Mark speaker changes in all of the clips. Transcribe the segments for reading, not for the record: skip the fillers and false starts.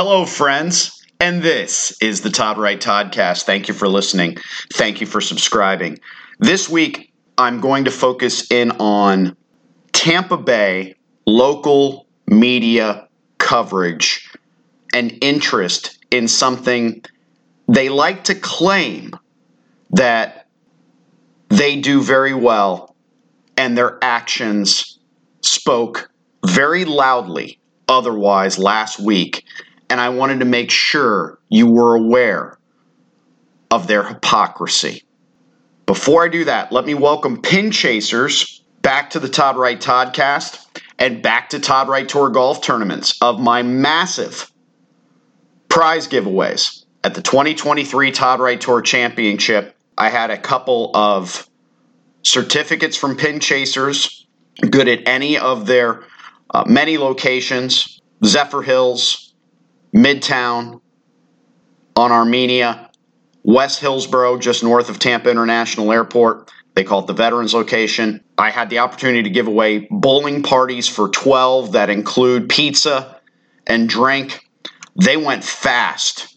Speaker 1: Hello, friends, and this is the Todd Wright Toddcast. Thank you for listening. Thank you for subscribing. This week, I'm going to focus in on Tampa Bay local media coverage and interest in something they like to claim that they do very well, and their actions spoke very loudly otherwise last week. And I wanted to make sure you were aware of their hypocrisy. Before I do that, let me welcome pin chasers back to the Todd Wright Toddcast and back to Todd Wright Tour golf tournaments of my massive prize giveaways. At the 2023 Todd Wright Tour Championship, I had a couple of certificates from pin chasers, good at any of their many locations, Zephyr Hills, Midtown on Armenia, West Hillsboro, just north of Tampa International Airport. They call it the Veterans location. I had the opportunity to give away bowling parties for 12 that include pizza and drink. They went fast.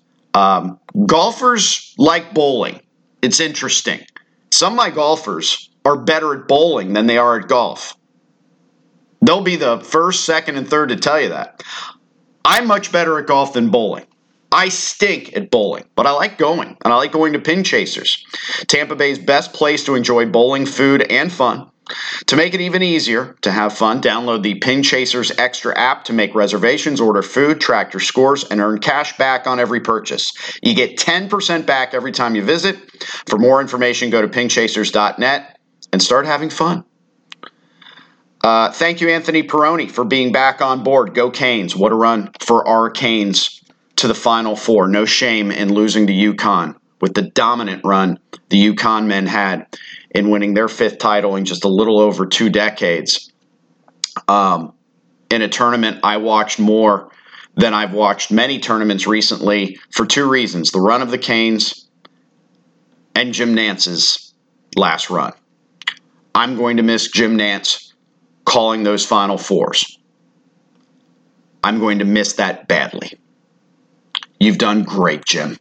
Speaker 1: Golfers like bowling. It's interesting. Some of my golfers are better at bowling than they are at golf. They'll be the first, second, and third to tell you that. I'm much better at golf than bowling. I stink at bowling, but I like going, and I like going to pin chasers. Tampa Bay's best place to enjoy bowling, food, and fun. To make it even easier to have fun, download the Pin Chasers Extra app to make reservations, order food, track your scores, and earn cash back on every purchase. You get 10% back every time you visit. For more information, go to pinchasers.net and start having fun. Thank you, Anthony Peroni, for being back on board. Go Canes. What a run for our Canes to the Final Four. No shame in losing to UConn with the dominant run the UConn men had in winning their fifth title in just a little over 2 decades. In a tournament I watched more than I've watched many tournaments recently for 2 reasons. The run of the Canes and Jim Nance's last run. I'm going to miss Jim Nance calling those Final Fours. I'm going to miss that badly. You've done great, Jim.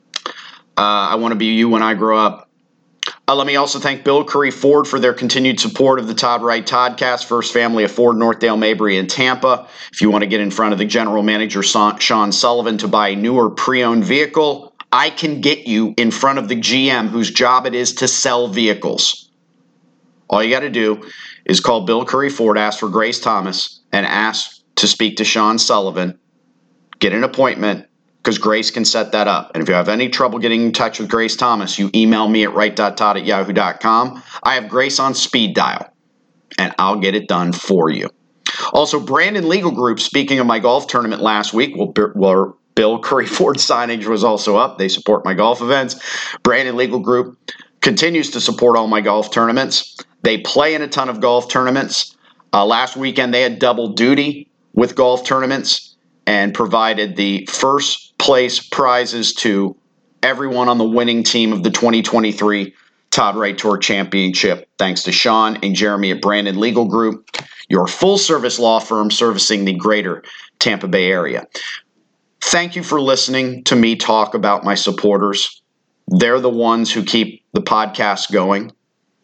Speaker 1: I want to be you when I grow up. Let me also thank Bill Curry Ford for their continued support of the Todd Wright Toddcast, First Family of Ford, Northdale, Mabry, and Tampa. If you want to get in front of the general manager, Sean Sullivan, to buy a newer pre-owned vehicle, I can get you in front of the GM whose job it is to sell vehicles. All you got to do is call Bill Curry Ford, ask for Grace Thomas, and ask to speak to Sean Sullivan. Get an appointment, because Grace can set that up. And if you have any trouble getting in touch with Grace Thomas, you email me at wright.todd@yahoo.com. I have Grace on speed dial, and I'll get it done for you. Also, Brandon Legal Group, speaking of my golf tournament last week, where Bill Curry Ford signage was also up. They support my golf events. Brandon Legal Group continues to support all my golf tournaments. They play in a ton of golf tournaments. Last weekend, they had double duty with golf tournaments and provided the first place prizes to everyone on the winning team of the 2023 Todd Wright Tour Championship. Thanks to Sean and Jeremy at Brandon Legal Group, your full-service law firm servicing the greater Tampa Bay area. Thank you for listening to me talk about my supporters. They're the ones who keep the podcast going.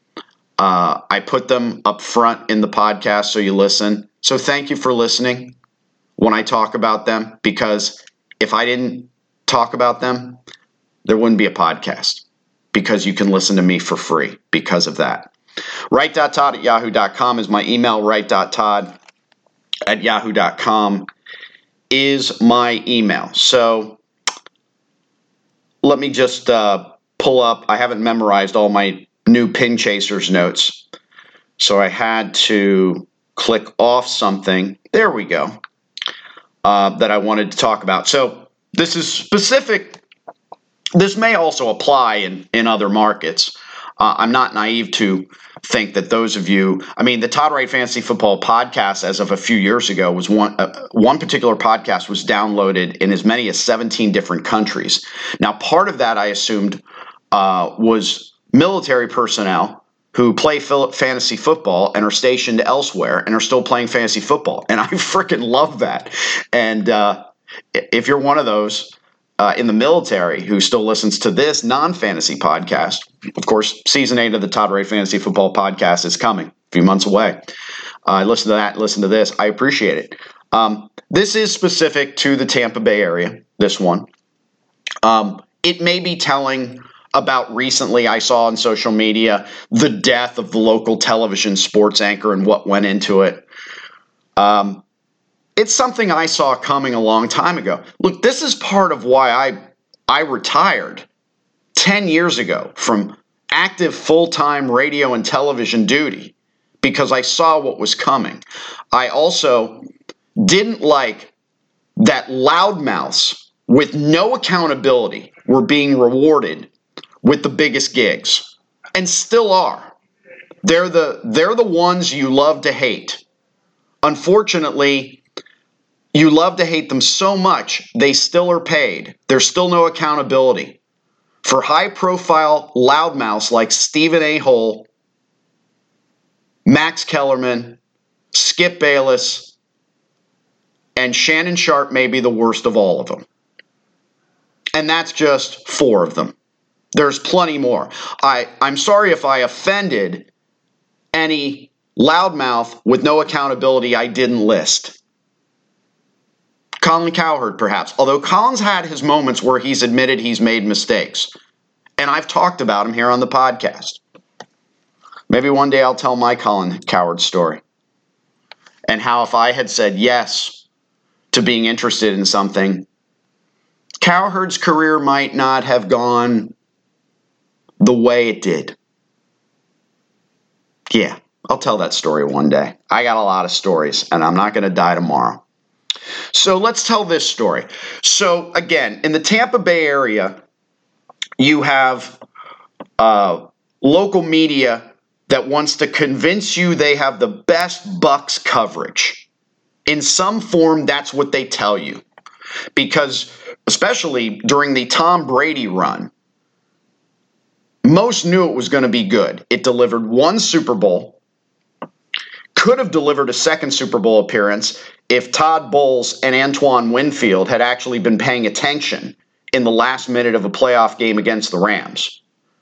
Speaker 1: I put them up front in the podcast so you listen. So thank you for listening when I talk about them, because if I didn't talk about them, there wouldn't be a podcast, because you can listen to me for free because of that. Wright.todd@yahoo.com is my email. Wright.todd@yahoo.com is my email. So let me just pull up. I haven't memorized all my new Pin Chasers notes, so I had to click off something. There we go. That I wanted to talk about. So this is specific. This may also apply in other markets. I'm not naive to think that those of you, the Todd Wright Fantasy Football podcast, as of a few years ago, was one particular podcast was downloaded in as many as 17 different countries. Now, part of that I assumed was military personnel who play fantasy football and are stationed elsewhere and are still playing fantasy football. And I freaking love that. And If you're one of those in the military who still listens to this non-fantasy podcast, of course, season 8 of the Todd Ray Fantasy Football Podcast is coming a few months away. Listen to that, listen to this. I appreciate it. This is specific to the Tampa Bay area, this one. It may be telling about recently I saw on social media the death of the local television sports anchor and what went into it. It's something I saw coming a long time ago. Look, this is part of why I retired 10 years ago from active full-time radio and television duty, because I saw what was coming. I also didn't like that loudmouths with no accountability were being rewarded with the biggest gigs, and still are. They're the ones you love to hate. Unfortunately, you love to hate them so much, they still are paid. There's still no accountability. For high-profile loudmouths like Stephen A. Hole, Max Kellerman, Skip Bayless, and Shannon Sharpe may be the worst of all of them. And that's just 4 of them. There's plenty more. I'm sorry if I offended any loudmouth with no accountability I didn't list. Colin Cowherd, perhaps. Although Colin's had his moments where he's admitted he's made mistakes. And I've talked about him here on the podcast. Maybe one day I'll tell my Colin Cowherd story. And how if I had said yes to being interested in something, Cowherd's career might not have gone the way it did. Yeah, I'll tell that story one day. I got a lot of stories, and I'm not going to die tomorrow. So let's tell this story. So again, in the Tampa Bay area, you have local media that wants to convince you they have the best Bucs coverage. In some form, that's what they tell you. Because especially during the Tom Brady run, most knew it was going to be good. It delivered 1 Super Bowl, could have delivered a 2nd Super Bowl appearance if Todd Bowles and Antoine Winfield had actually been paying attention in the last minute of a playoff game against the Rams.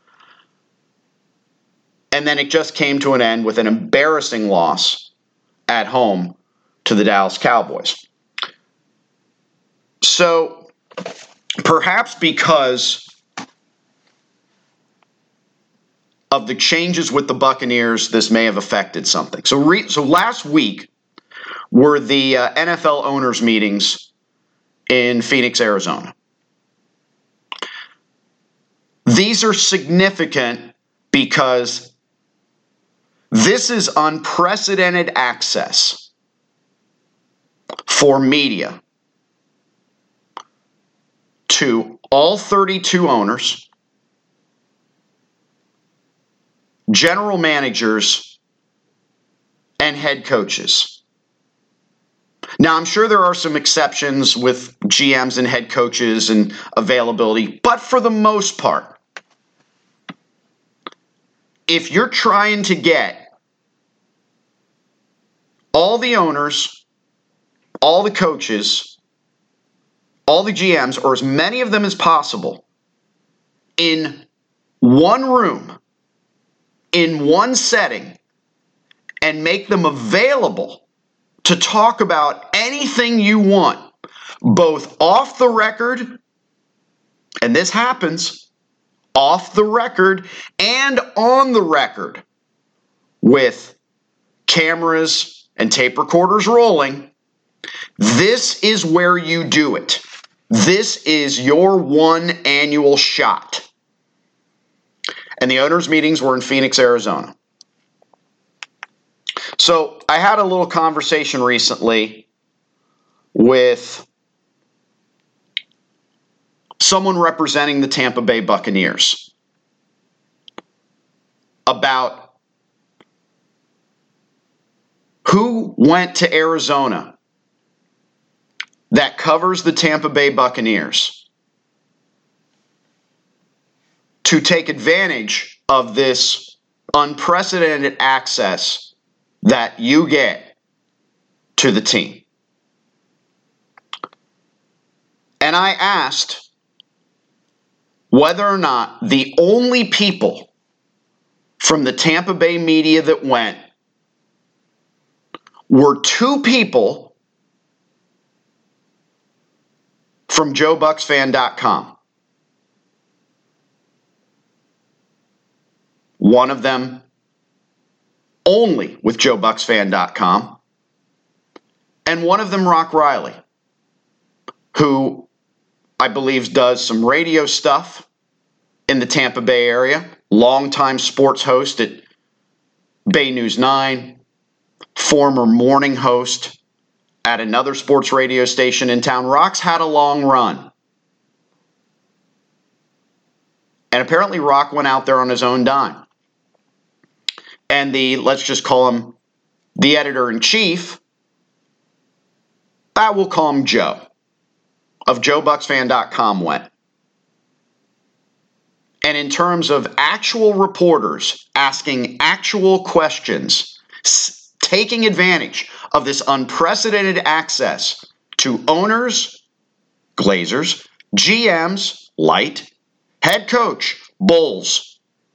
Speaker 1: And then it just came to an end with an embarrassing loss at home to the Dallas Cowboys. So perhaps because of the changes with the Buccaneers, this may have affected something. So last week were the NFL owners' meetings in Phoenix, Arizona. These are significant because this is unprecedented access for media to all 32 owners, general managers, and head coaches. Now, I'm sure there are some exceptions with GMs and head coaches and availability, but for the most part, if you're trying to get all the owners, all the coaches, all the GMs, or as many of them as possible, in one room, in one setting, and make them available to talk about anything you want, both off the record, and this happens, off the record and on the record, with cameras and tape recorders rolling, this is where you do it. This is your one annual shot. And the owners' meetings were in Phoenix, Arizona. So I had a little conversation recently with someone representing the Tampa Bay Buccaneers about who went to Arizona that covers the Tampa Bay Buccaneers to take advantage of this unprecedented access that you get to the team. And I asked whether or not the only people from the Tampa Bay media that went were two people from JoeBucksFan.com. One of them only with JoeBucksFan.com, and one of them Rock Riley, who I believe does some radio stuff in the Tampa Bay area, longtime sports host at Bay News 9, former morning host at another sports radio station in town. Rock's had a long run. And apparently Rock went out there on his own dime. And let's just call him the editor-in-chief, we'll call him Joe, of JoeBucksFan.com went. And in terms of actual reporters asking actual questions, taking advantage of this unprecedented access to owners, Glazers, GMs, Light, head coach, Bulls.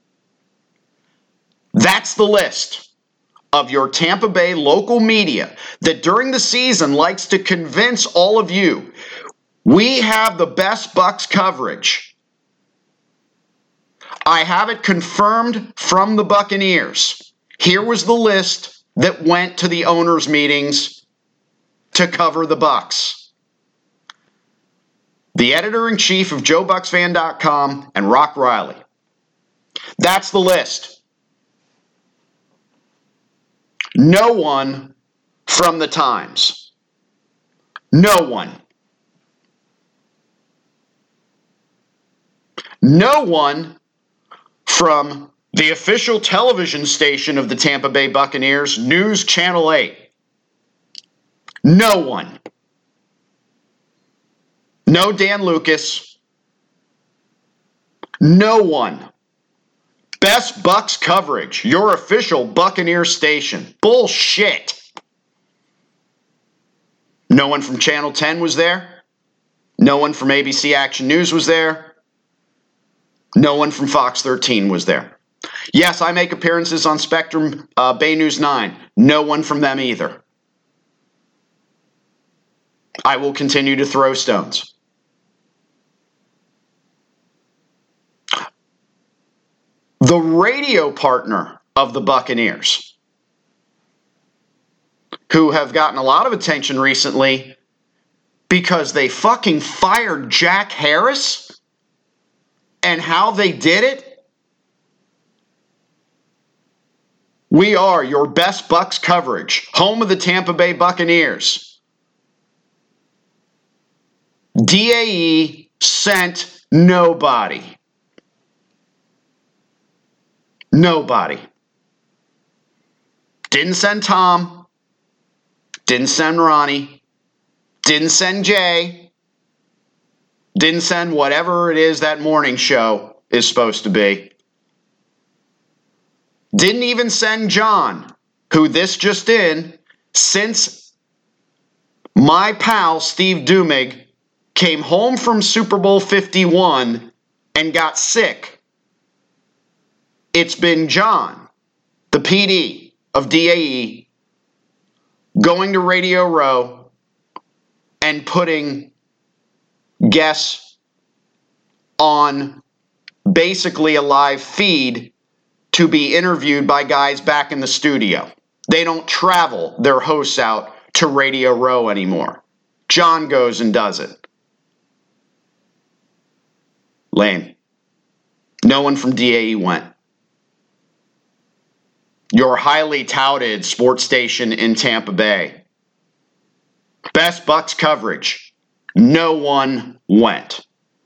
Speaker 1: That's the list of your Tampa Bay local media that during the season likes to convince all of you, we have the best Bucks coverage. I have it confirmed from the Buccaneers. Here was the list that went to the owners' meetings to cover the Bucks. The editor-in-chief of JoeBucksFan.com and Rock Riley. That's the list. No one from the Times. No one. No one from the official television station of the Tampa Bay Buccaneers, News Channel 8. No one. No Dan Lucas. No one. Best Bucks coverage, your official Buccaneer station. Bullshit. No one from Channel 10 was there. No one from ABC Action News was there. No one from Fox 13 was there. Yes, I make appearances on Spectrum Bay News 9. No one from them either. I will continue to throw stones. The radio partner of the Buccaneers, who have gotten a lot of attention recently because they fucking fired Jack Harris, and how they did it. We are your best Bucks coverage, home of the Tampa Bay Buccaneers. DAE sent nobody. Nobody. Didn't send Tom. Didn't send Ronnie. Didn't send Jay. Didn't send whatever it is that morning show is supposed to be. Didn't even send John, who this just in, since my pal Steve Dumig came home from Super Bowl 51 and got sick. It's been John, the PD of DAE, going to Radio Row and putting guests on basically a live feed to be interviewed by guys back in the studio. They don't travel their hosts out to Radio Row anymore. John goes and does it. Lame. No one from DAE went. Your highly touted sports station in Tampa Bay. Best Bucks coverage. No one went.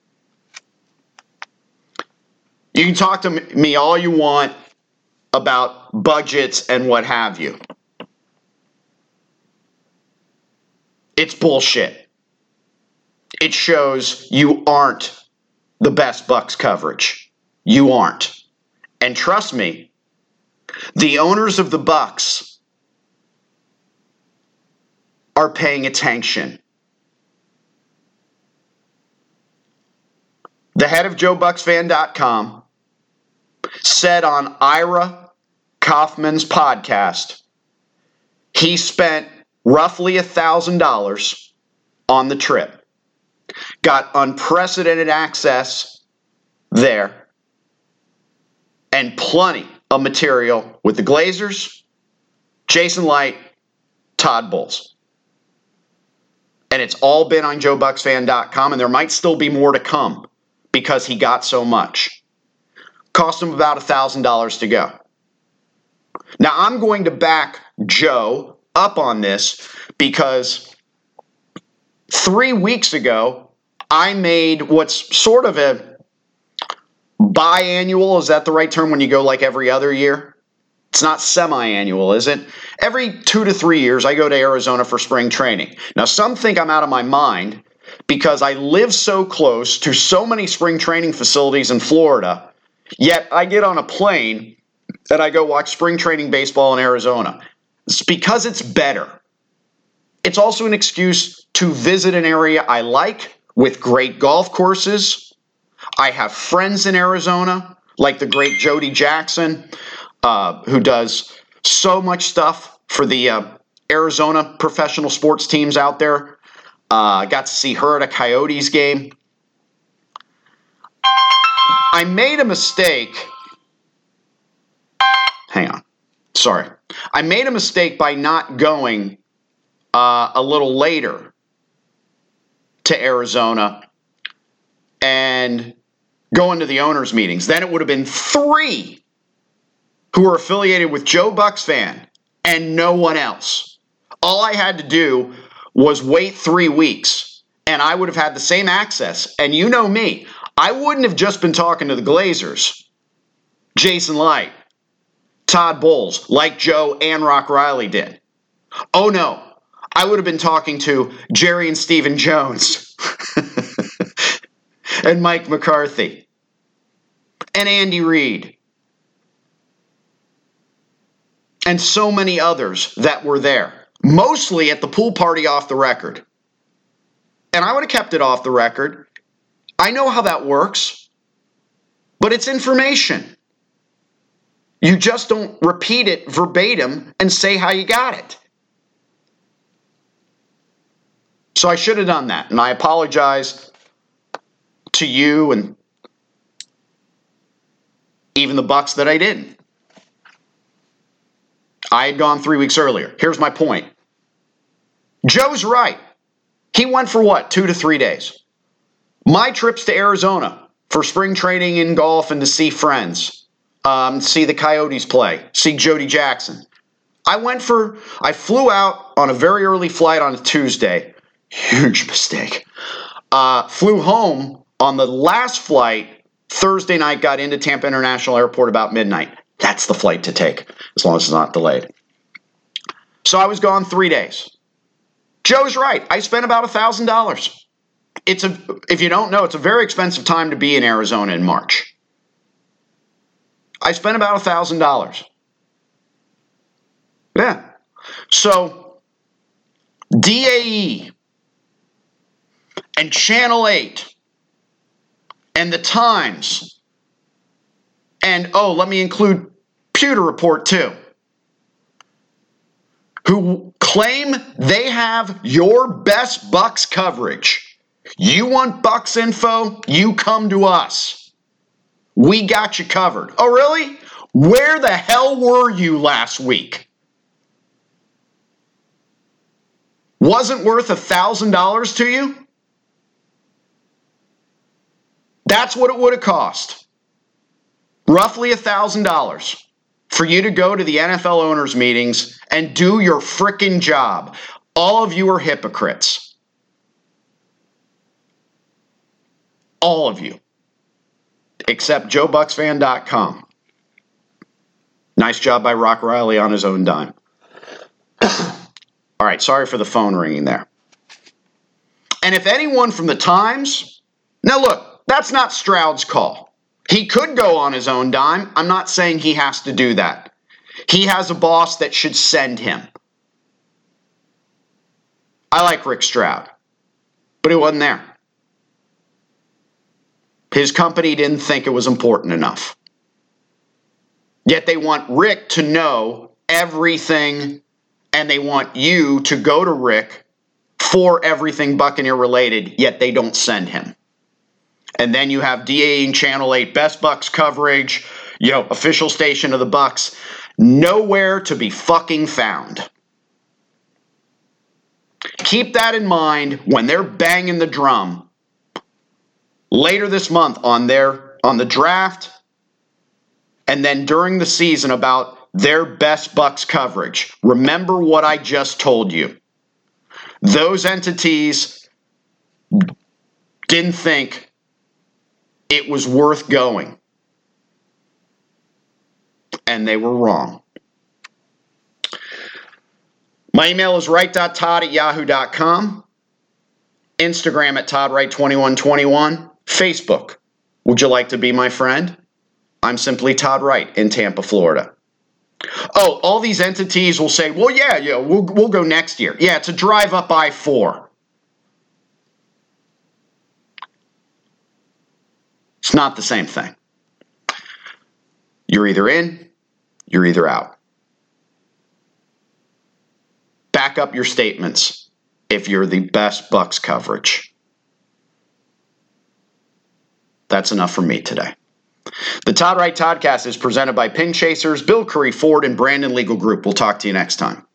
Speaker 1: You can talk to me all you want about budgets and what have you. It's bullshit. It shows you aren't the best Bucks coverage. You aren't. And trust me, the owners of the Bucks are paying attention. the head of JoeBucksFan.com, said on Ira Kaufman's podcast he spent roughly $1,000 on the trip. Got unprecedented access there and plenty of material with the Glazers, Jason Licht, Todd Bowles. And it's all been on JoeBucksFan.com, and there might still be more to come because he got so much. Cost him about $1,000 to go. Now, I'm going to back Joe up on this because 3 weeks ago, I made what's sort of a biannual. Is that the right term when you go like every other year? It's not semi-annual, is it? Every 2 to 3 years, I go to Arizona for spring training. Now, some think I'm out of my mind because I live so close to so many spring training facilities in Florida, yet I get on a plane and I go watch spring training baseball in Arizona. It's because it's better. It's also an excuse to visit an area I like with great golf courses. I have friends in Arizona, like the great Jody Jackson, who does so much stuff for the Arizona professional sports teams out there. I got to see her at a Coyotes game. I made a mistake. Hang on. Sorry. I made a mistake by not going a little later to Arizona and going to the owners' meetings. Then it would have been 3 who are affiliated with Joe Bucks Fan and no one else. All I had to do was wait 3 weeks, and I would have had the same access. And you know me, I wouldn't have just been talking to the Glazers, Jason Licht, Todd Bowles, like Joe and Rock Riley did. Oh no, I would have been talking to Jerry and Stephen Jones and Mike McCarthy and Andy Reid and so many others that were there, mostly at the pool party off the record. And I would have kept it off the record. I know how that works, but it's information. You just don't repeat it verbatim and say how you got it. So I should have done that, and I apologize to you and even the Bucks that I didn't. I had gone 3 weeks earlier. Here's my point. Joe's right. He went for what, 2 to 3 days? My trips to Arizona for spring training in golf and to see friends, see the Coyotes play, see Jody Jackson. I flew out on a very early flight on a Tuesday. Huge mistake. Flew home on the last flight Thursday night, got into Tampa International Airport about midnight. That's the flight to take, as long as it's not delayed. So I was gone 3 days. Joe's right. I spent about $1,000. If you don't know, it's a very expensive time to be in Arizona in March. I spent about $1,000. Yeah. So DAE and Channel 8 and the Times and, let me include Pewter Report too, who claim they have your best Bucks coverage. You want Bucks info? You come to us. We got you covered. Oh, really? Where the hell were you last week? Wasn't worth $1,000 to you? That's what it would have cost. Roughly $1,000 for you to go to the NFL owners' meetings and do your frickin' job. All of you are hypocrites. All of you. Except JoeBucksFan.com. Nice job by Rock Riley on his own dime. All right, sorry for the phone ringing there. And if anyone from the Times, now look, that's not Stroud's call. He could go on his own dime. I'm not saying he has to do that. He has a boss that should send him. I like Rick Stroud, but he wasn't there. His company didn't think it was important enough. Yet they want Rick to know everything, and they want you to go to Rick for everything Buccaneer related, yet they don't send him. And then you have DA and Channel 8, best Bucs coverage, official station of the Bucs, nowhere to be fucking found. Keep that in mind when they're banging the drum later this month on the draft and then during the season about their best Bucs coverage. Remember what I just told you. Those entities didn't think it was worth going. And they were wrong. My email is right.todd@yahoo.com. Instagram at ToddWright2121. Facebook. Would you like to be my friend? I'm simply Todd Wright in Tampa, Florida. Oh, all these entities will say, well, yeah, we'll go next year. Yeah, it's a drive up I-4. It's not the same thing. You're either in, you're either out. Back up your statements if you're the best Bucs coverage. That's enough for me today. The Todd Wright Toddcast is presented by Pin Chasers, Bill Curry Ford, and Brandon Legal Group. We'll talk to you next time.